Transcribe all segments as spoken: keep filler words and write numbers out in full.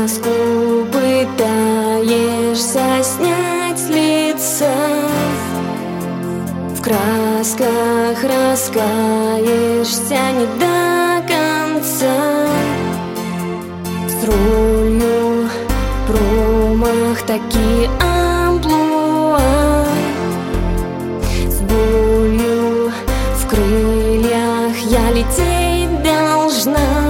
маску пытаешься снять с лица, в красках раскаешься не до конца. С ролью промах, такие амплуа, с болью в крыльях я лететь должна.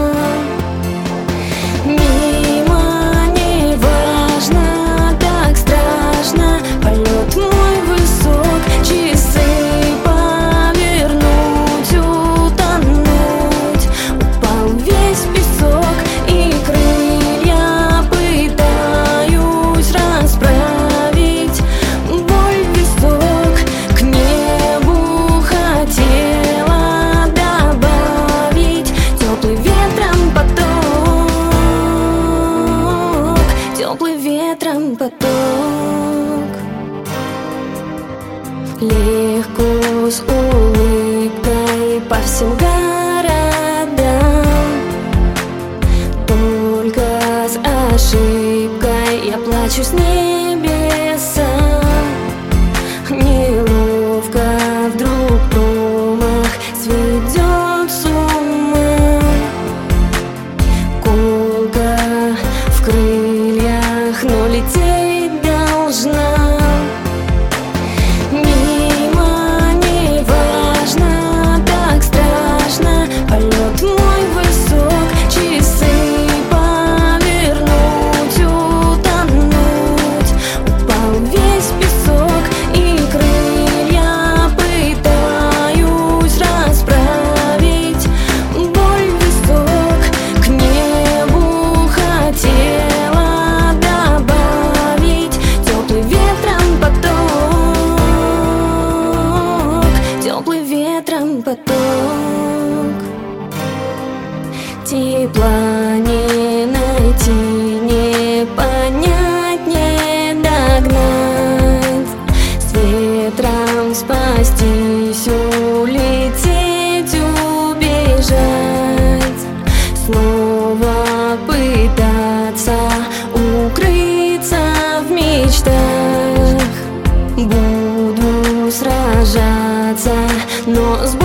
Мимо не важно, так страшно, полет мой высок, часы повернуть, утонуть. Упал весь песок, и крылья пытаюсь расправить. Боль в висок, к небу хотела добавить теплый ветром поток, теплый ветром поток. Легко с улыбкой по всем городам, только с ошибкой я плачу с небеса. Неловко вдруг промах сведет с ума, колка в крыльях, но лететь должна. Мимо не важно, так страшно, полет мой высок, часы повернуть, утонуть. Упал весь песок, и крылья пытаюсь расправить. Боль в висок, к небу хотела добавить теплый ветром поток, теплый ветром поток. Тепла не найти, не понять, не догнать, с ветром спастись, улететь, убежать, снова пытаться укрыться в мечтах. Буду сражаться, но с